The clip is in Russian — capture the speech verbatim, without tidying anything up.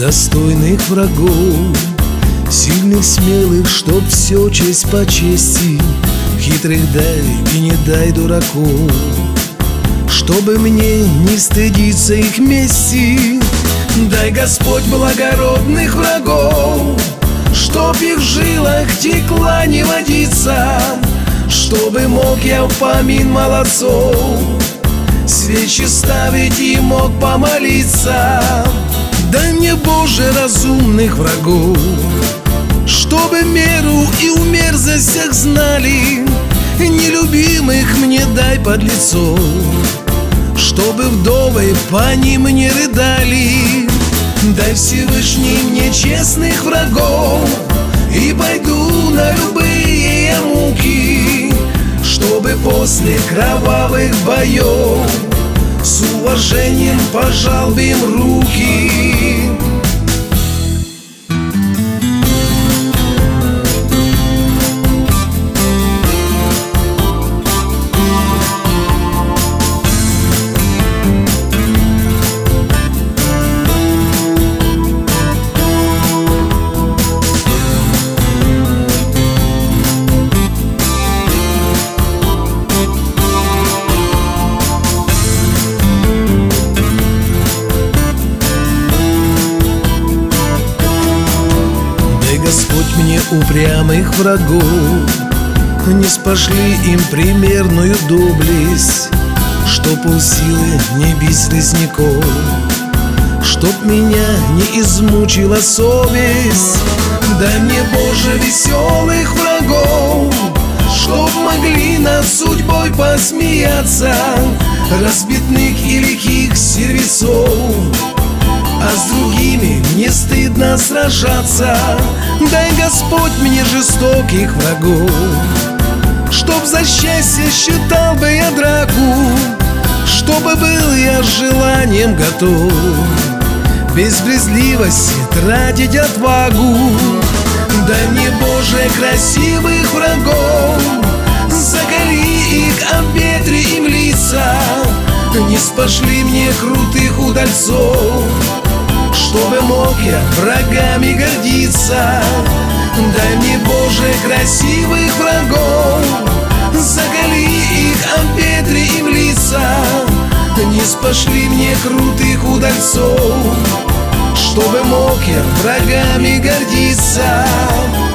достойных врагов, сильных, смелых, чтоб все честь по чести, хитрых дай и не дай дураков, чтобы мне не стыдиться их мести. Дай, Господь, благородных врагов, чтоб их в жилах текла не водица, чтобы мог я в помин молодцов свечи ставить и мог помолиться. Дай мне, Боже, разумных врагов, чтобы меру и у мерзостях знали, нелюбимых мне дай подлецов, чтобы вдовы по ним не рыдали. Дай, Всевышний, мне честных врагов, и пойду на любые я муки, чтобы после кровавых боев с уважением пожал бы им руки. Господь, мне упрямых врагов, не спошли им примерную доблесть, чтоб у силы не бить слизняков, чтоб меня не измучила совесть. Дай мне, Боже, веселых врагов, чтоб могли над судьбой посмеяться, разбитных и лихих сервисов, а с другими не стыдно сражаться. Дай, Господь, мне жестоких врагов, чтоб за счастье считал бы я драку, чтобы был я с желанием готов без брезгливости тратить отвагу. Дай мне, Боже, красивых врагов, закали их, обветри им лица, не спошли мне крутых удальцов, чтобы мог я врагами гордиться. Дай мне, Боже, красивых врагов, закали их, обветри им лица, не спошли мне крутых удальцов, чтобы мог я врагами гордиться.